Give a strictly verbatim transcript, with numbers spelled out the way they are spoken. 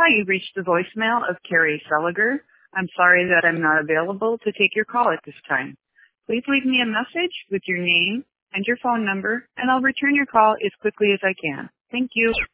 Hi, you've reached the voicemail of Carrie Seliger. I'm sorry that I'm not available to take your call at this time. Please leave me a message with your name and your phone number, and I'll return your call as quickly as I can. Thank you.